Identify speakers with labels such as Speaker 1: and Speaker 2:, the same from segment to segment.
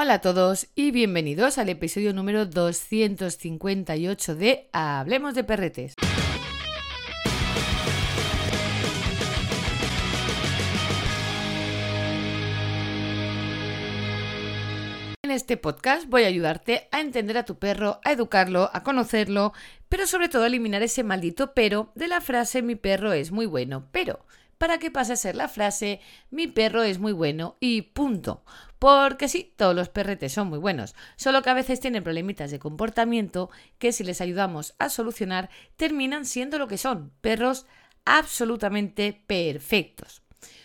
Speaker 1: Hola a todos y bienvenidos al episodio número 258 de Hablemos de Perretes. En este podcast voy a ayudarte a entender a tu perro, a educarlo, a conocerlo, pero sobre todo a eliminar ese maldito pero de la frase mi perro es muy bueno, pero para que pase a ser la frase mi perro es muy bueno y punto. Porque sí, todos los perretes son muy buenos, solo que a veces tienen problemitas de comportamiento que si les ayudamos a solucionar terminan siendo lo que son, perros absolutamente perfectos.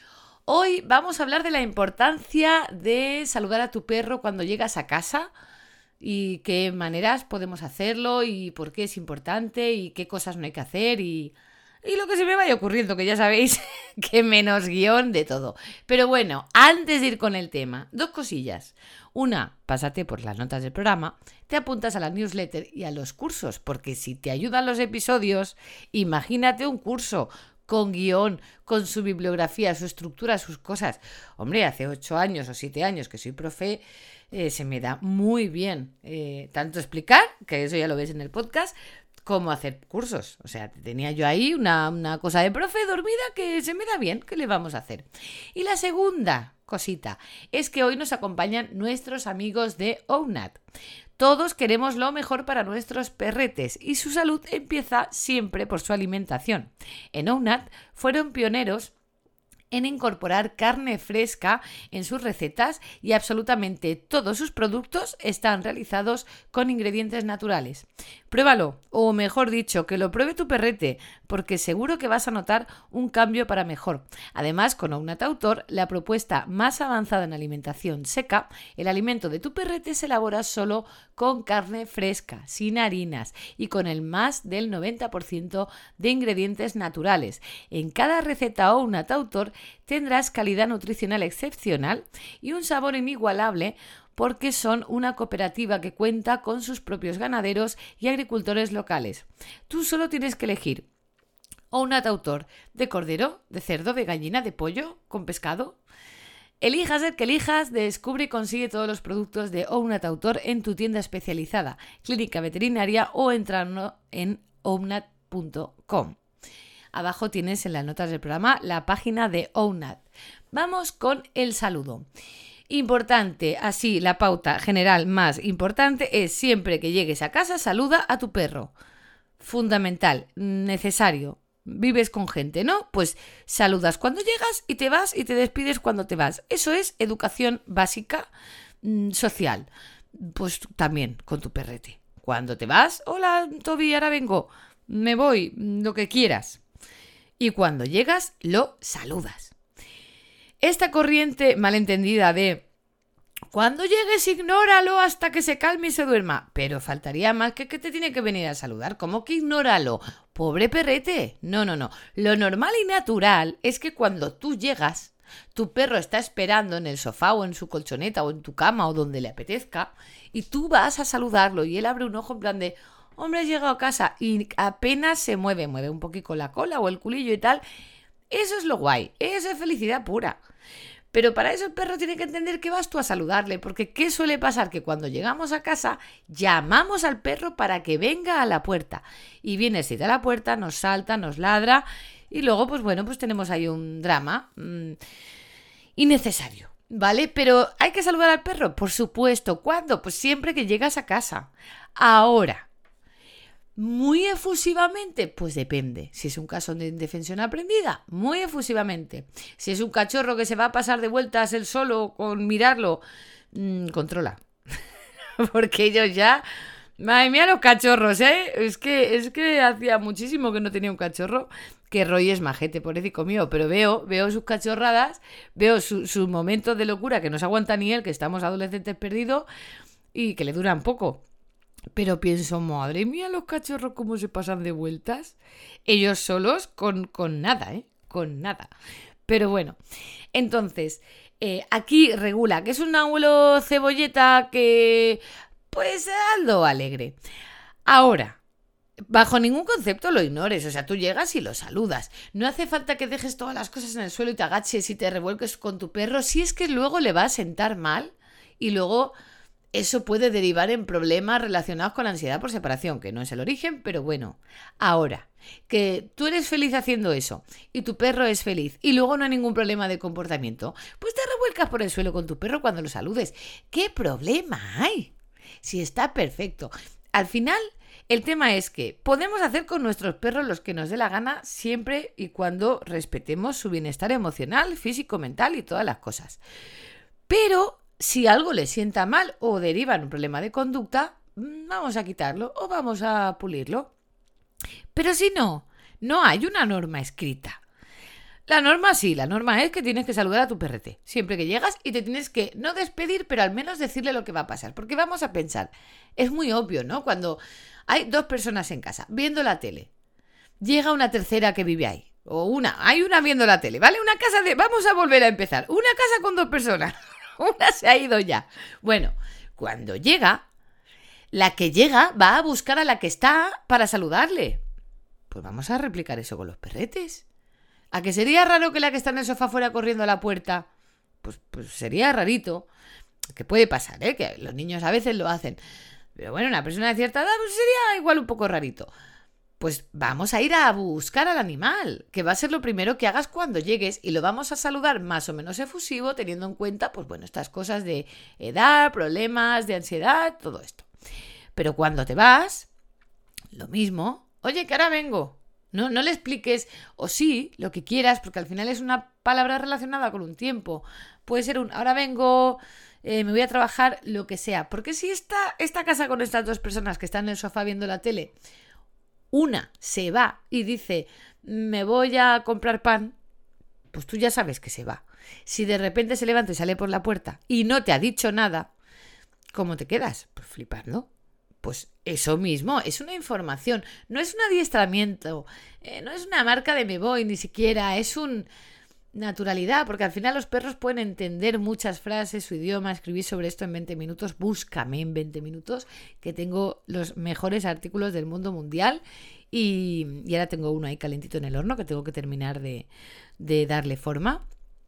Speaker 1: Hoy vamos a hablar de la importancia de saludar a tu perro cuando llegas a casa y qué maneras podemos hacerlo y por qué es importante y qué cosas no hay que hacer y lo que se me vaya ocurriendo, que ya sabéis que menos guión de todo. Pero bueno, antes de ir con el tema, dos cosillas. Una, pásate por las notas del programa, te apuntas a la newsletter y a los cursos, porque si te ayudan los episodios, imagínate un curso con guión, con su bibliografía, su estructura, sus cosas. Hombre, hace 8 años o 7 años que soy profe, se me da muy bien tanto explicar, que eso ya lo ves en el podcast, como hacer cursos. O sea, tenía yo ahí una cosa de profe dormida que se me da bien. ¿Qué le vamos a hacer? Y la segunda cosita es que hoy nos acompañan nuestros amigos de OWNAT. Todos queremos lo mejor para nuestros perretes y su salud empieza siempre por su alimentación. En OWNAT fueron pioneros en incorporar carne fresca en sus recetas y absolutamente todos sus productos están realizados con ingredientes naturales. Pruébalo, o mejor dicho, que lo pruebe tu perrete, porque seguro que vas a notar un cambio para mejor. Además, con OWNAT Autor, la propuesta más avanzada en alimentación seca, el alimento de tu perrete se elabora solo con carne fresca, sin harinas y con el más del 90% de ingredientes naturales. En cada receta OWNAT Autor tendrás calidad nutricional excepcional y un sabor inigualable porque son una cooperativa que cuenta con sus propios ganaderos y agricultores locales. Tú solo tienes que elegir OWNAT Autor de cordero, de cerdo, de gallina, de pollo, con pescado. Elijas el que elijas, descubre y consigue todos los productos de OWNAT Autor en tu tienda especializada, clínica veterinaria o entrando en ownat.com. Abajo tienes en las notas del programa la página de OWNAT. Vamos con el saludo. Importante, así la pauta general más importante es siempre que llegues a casa saluda a tu perro. Fundamental, necesario. Vives con gente, ¿no? Pues saludas cuando llegas y te vas y te despides cuando te vas. Eso es educación básica social. Pues también con tu perrete. Cuando te vas, hola Toby, ahora vengo, me voy, lo que quieras. Y cuando llegas, lo saludas. Esta corriente malentendida de cuando llegues ignóralo hasta que se calme y se duerma. Pero faltaría más que te tiene que venir a saludar. ¿Cómo que ignóralo? Pobre perrete. No. Lo normal y natural es que cuando tú llegas, tu perro está esperando en el sofá o en su colchoneta o en tu cama o donde le apetezca y tú vas a saludarlo y él abre un ojo en plan de hombre, he llegado a casa y apenas se mueve un poquito la cola o el culillo y tal. Eso es lo guay, eso es felicidad pura. Pero para eso el perro tiene que entender que vas tú a saludarle, porque ¿qué suele pasar? Que cuando llegamos a casa llamamos al perro para que venga a la puerta. Y viene, se da a la puerta, nos salta, nos ladra y luego pues tenemos ahí un drama innecesario, ¿vale? Pero ¿hay que saludar al perro? Por supuesto. ¿Cuándo? Pues siempre que llegas a casa. Ahora, ¿muy efusivamente? Pues depende. Si es un caso de indefensión aprendida, muy efusivamente. Si es un cachorro que se va a pasar de vueltas él solo con mirarlo, controla. Porque ellos ya... Madre mía, los cachorros, ¿eh? Es que hacía muchísimo que no tenía un cachorro. Que Roy es majete, pobrecito mío. Pero veo sus cachorradas, veo sus momentos de locura que no se aguanta ni él, que estamos adolescentes perdidos y que le duran poco. Pero pienso, madre mía, los cachorros cómo se pasan de vueltas. Ellos solos con nada, con nada. Pero bueno, entonces, aquí regula que es un abuelo cebolleta que, pues, algo alegre. Ahora, bajo ningún concepto lo ignores, o sea, tú llegas y lo saludas. No hace falta que dejes todas las cosas en el suelo y te agaches y te revuelques con tu perro, si es que luego le va a sentar mal y luego eso puede derivar en problemas relacionados con la ansiedad por separación, que no es el origen, pero bueno. Ahora, que tú eres feliz haciendo eso y tu perro es feliz y luego no hay ningún problema de comportamiento, pues te revuelcas por el suelo con tu perro cuando lo saludes. ¿Qué problema hay? Si está perfecto. Al final, el tema es que podemos hacer con nuestros perros los que nos dé la gana siempre y cuando respetemos su bienestar emocional, físico, mental y todas las cosas. Pero si algo le sienta mal o deriva en un problema de conducta, vamos a quitarlo o vamos a pulirlo. Pero si no, no hay una norma escrita. La norma sí, la norma es que tienes que saludar a tu perrete siempre que llegas y te tienes que no despedir, pero al menos decirle lo que va a pasar. Porque vamos a pensar, es muy obvio, ¿no? Cuando hay dos personas en casa viendo la tele, llega una tercera que vive ahí. Hay una viendo la tele, ¿vale? Una casa vamos a volver a empezar. Una casa con dos personas. Una se ha ido ya. Bueno, cuando llega, la que llega va a buscar a la que está para saludarle. Pues vamos a replicar eso con los perretes. ¿A que sería raro que la que está en el sofá fuera corriendo a la puerta? Pues sería rarito. Que puede pasar, ¿eh? Que los niños a veces lo hacen. Pero bueno, una persona de cierta edad pues sería igual un poco rarito. Pues vamos a ir a buscar al animal, que va a ser lo primero que hagas cuando llegues y lo vamos a saludar más o menos efusivo, teniendo en cuenta, pues bueno, estas cosas de edad, problemas, de ansiedad, todo esto. Pero cuando te vas, lo mismo, oye, que ahora vengo. No le expliques, o sí, lo que quieras, porque al final es una palabra relacionada con un tiempo. Puede ser ahora vengo, me voy a trabajar, lo que sea. Porque si esta casa con estas dos personas que están en el sofá viendo la tele, una se va y dice, me voy a comprar pan, pues tú ya sabes que se va. Si de repente se levanta y sale por la puerta y no te ha dicho nada, ¿cómo te quedas? Pues flipando. Pues eso mismo, es una información, no es un adiestramiento, no es una marca de me voy ni siquiera, es un naturalidad, porque al final los perros pueden entender muchas frases, su idioma, escribir sobre esto en 20 minutos, búscame en 20 minutos, que tengo los mejores artículos del mundo mundial y ahora tengo uno ahí calentito en el horno que tengo que terminar de darle forma.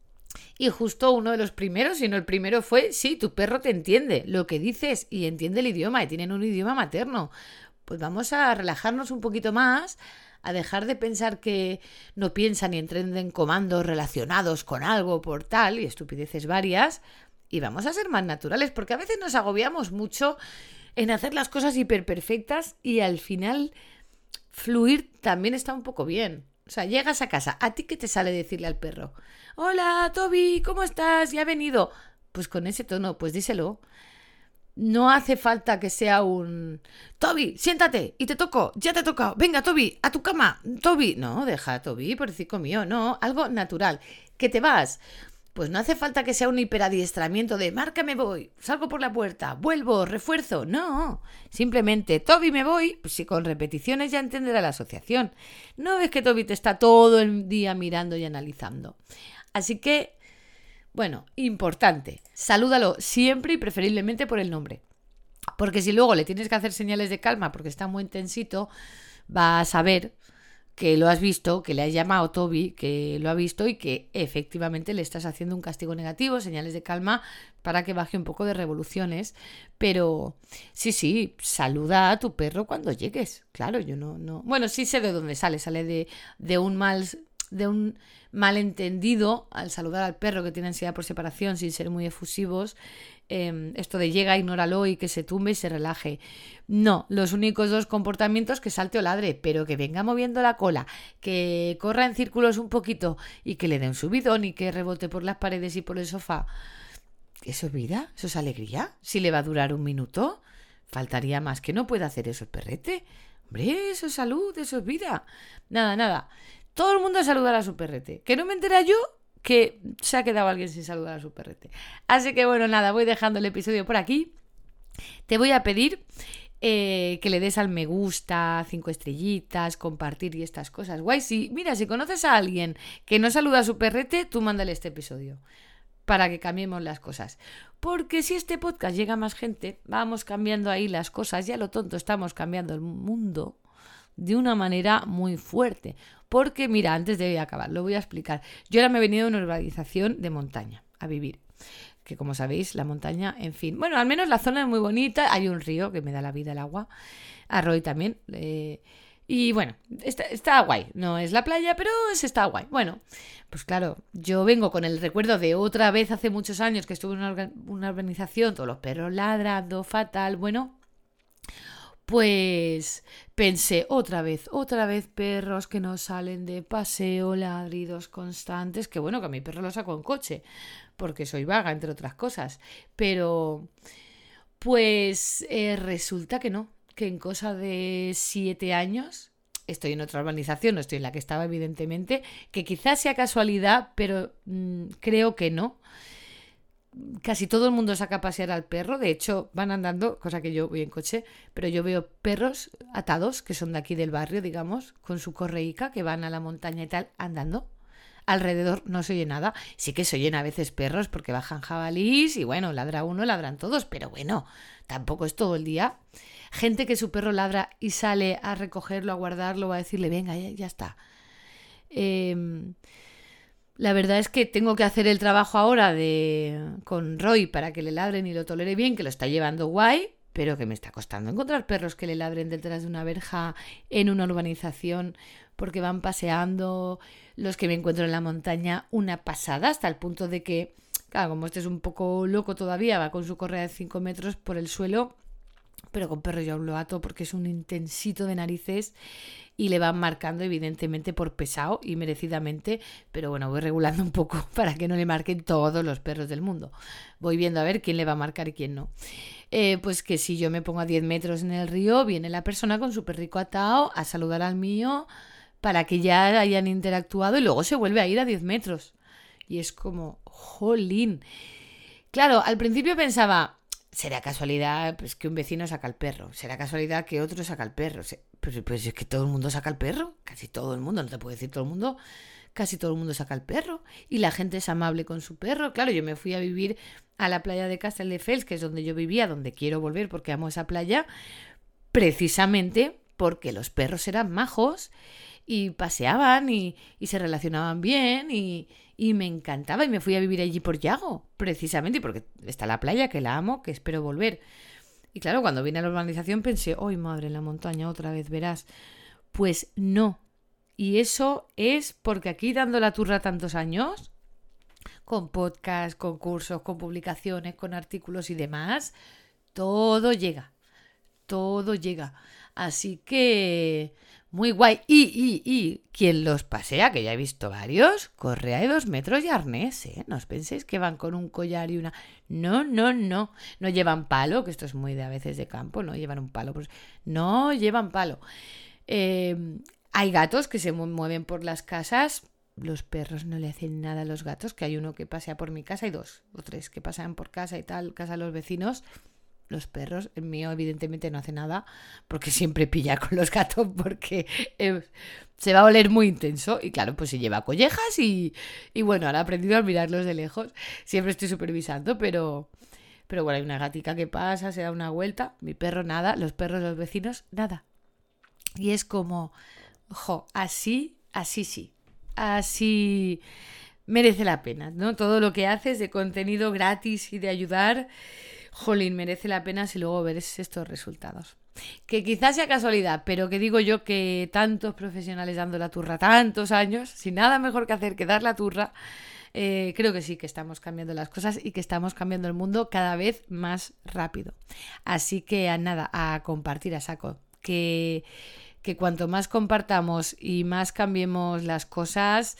Speaker 1: Y justo uno de los primeros, si no el primero, fue, sí, tu perro te entiende lo que dices y entiende el idioma y tienen un idioma materno. Pues vamos a relajarnos un poquito más, a dejar de pensar que no piensan y entienden comandos relacionados con algo por tal y estupideces varias y vamos a ser más naturales porque a veces nos agobiamos mucho en hacer las cosas hiperperfectas y al final fluir también está un poco bien. O sea, llegas a casa, ¿a ti qué te sale decirle al perro? Hola, Toby, ¿cómo estás? ¿Ya ha venido? Pues con ese tono, pues díselo. No hace falta que sea un... Toby, siéntate y te toco, ya te he tocado. Venga, Toby, a tu cama. Toby, no, deja a Toby, pobrecito mío, no, algo natural. ¿Que te vas? Pues no hace falta que sea un hiperadiestramiento de marca me voy, salgo por la puerta, vuelvo, refuerzo. No, simplemente Toby me voy, pues si con repeticiones ya entenderá la asociación. No ves que Toby te está todo el día mirando y analizando. Así que, bueno, importante, salúdalo siempre y preferiblemente por el nombre. Porque si luego le tienes que hacer señales de calma porque está muy intensito, va a saber que lo has visto, que le has llamado Toby, que lo ha visto y que efectivamente le estás haciendo un castigo negativo, señales de calma para que baje un poco de revoluciones. Pero sí, saluda a tu perro cuando llegues. Claro, yo no. Bueno, sí sé de dónde sale de un malentendido al saludar al perro que tiene ansiedad por separación sin ser muy efusivos. Esto de llega, ignóralo y que se tumbe y se relaje. No, los únicos dos comportamientos que salte o ladre, pero que venga moviendo la cola, que corra en círculos un poquito y que le dé un subidón y que rebote por las paredes y por el sofá. ¿Eso es vida? ¿Eso es alegría? ¿Si le va a durar un minuto? Faltaría más que no pueda hacer eso el perrete. Hombre, eso es salud, eso es vida. Nada. Todo el mundo a saludar a su perrete. ¿Que no me entera yo? Que se ha quedado alguien sin saludar a su perrete. Así que bueno, nada, voy dejando el episodio por aquí. Te voy a pedir que le des al me gusta, 5 estrellitas, compartir y estas cosas. Guay, si conoces a alguien que no saluda a su perrete, tú mándale este episodio para que cambiemos las cosas. Porque si este podcast llega a más gente, vamos cambiando ahí las cosas. Ya lo tonto, estamos cambiando el mundo de una manera muy fuerte. Porque mira, antes de acabar, lo voy a explicar. Yo ahora me he venido a una urbanización de montaña a vivir. que como sabéis, la montaña, en fin. Bueno, al menos la zona es muy bonita, hay un río que me da la vida el agua, Arroy también, y bueno, está guay, no es la playa, pero está guay. Bueno, pues claro, yo vengo con el recuerdo de otra vez hace muchos años que estuve en una urbanización, todos los perros ladrando, fatal, bueno, pues pensé otra vez perros que no salen de paseo, ladridos constantes, que bueno, que a mi perro lo saco en coche, porque soy vaga, entre otras cosas, pero pues resulta que no, que en cosa de 7 años estoy en otra urbanización, no estoy en la que estaba evidentemente, que quizás sea casualidad, pero creo que no. Casi todo el mundo saca a pasear al perro, de hecho van andando, cosa que yo voy en coche, pero yo veo perros atados, que son de aquí del barrio, digamos, con su correica, que van a la montaña y tal, andando. Alrededor no se oye nada, sí que se oyen a veces perros porque bajan jabalís y bueno, ladra uno, ladran todos, pero bueno, tampoco es todo el día. Gente que su perro ladra y sale a recogerlo, a guardarlo, a decirle, venga, ya está. La verdad es que tengo que hacer el trabajo ahora con Roy para que le ladren y lo tolere bien, que lo está llevando guay, pero que me está costando encontrar perros que le ladren detrás de una verja en una urbanización porque van paseando. Los que me encuentro en la montaña, una pasada, hasta el punto de que, claro, como este es un poco loco todavía, va con su correa de 5 metros por el suelo, pero con perro yo aún lo ato porque es un intensito de narices y le van marcando evidentemente por pesado y merecidamente, pero bueno, voy regulando un poco para que no le marquen todos los perros del mundo. Voy viendo a ver quién le va a marcar y quién no. Pues que si yo me pongo a 10 metros en el río, viene la persona con su perrico atado a saludar al mío para que ya hayan interactuado y luego se vuelve a ir a 10 metros. Y es como, jolín. Claro, al principio pensaba, será casualidad pues, que un vecino saca el perro, será casualidad que otro saca el perro. Pues es que todo el mundo saca el perro, casi todo el mundo, no te puedo decir todo el mundo, casi todo el mundo saca el perro. Y la gente es amable con su perro. Claro, yo me fui a vivir a la playa de Castelldefels, que es donde yo vivía, donde quiero volver porque amo esa playa, precisamente porque los perros eran majos y paseaban y se relacionaban bien y me encantaba y me fui a vivir allí por Yago, precisamente porque está la playa, que la amo, que espero volver. Y claro, cuando vine a la urbanización pensé, ¡ay, madre, en la montaña otra vez, verás! Pues no. Y eso es porque aquí dando la turra tantos años, con podcasts, con cursos, con publicaciones, con artículos y demás, todo llega. Todo llega. Así que muy guay. Y quien los pasea, que ya he visto varios, correa de 2 metros y arnés, ¿eh? No os penséis que van con un collar y una... No. No llevan palo, que esto es muy de a veces de campo, no llevan un palo. Pues... No llevan palo. Hay gatos que se mueven por las casas. Los perros no le hacen nada a los gatos, que hay uno que pasea por mi casa y 2 o 3 que pasean por casa y tal, casa de los vecinos. Los perros, el mío evidentemente no hace nada porque siempre pilla con los gatos porque se va a oler muy intenso y claro, pues se lleva collejas y bueno, ahora he aprendido a mirarlos de lejos, siempre estoy supervisando, pero bueno, hay una gatica que pasa, se da una vuelta, mi perro nada, los perros de los vecinos nada. Y es como, así sí, así merece la pena, ¿no? Todo lo que haces de contenido gratis y de ayudar, jolín, merece la pena si luego ves estos resultados. Que quizás sea casualidad, pero que digo yo que tantos profesionales dando la turra tantos años, sin nada mejor que hacer que dar la turra, creo que sí que estamos cambiando las cosas y que estamos cambiando el mundo cada vez más rápido. Así que a compartir a saco. Que cuanto más compartamos y más cambiemos las cosas,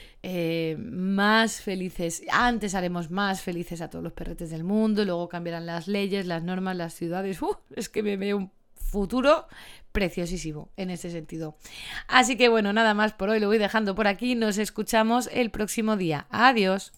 Speaker 1: más felices, antes haremos más felices a todos los perretes del mundo, luego cambiarán las leyes, las normas, las ciudades. Es que me veo un futuro preciosísimo en ese sentido. Así que bueno, nada más por hoy, lo voy dejando por aquí, nos escuchamos el próximo día. Adiós.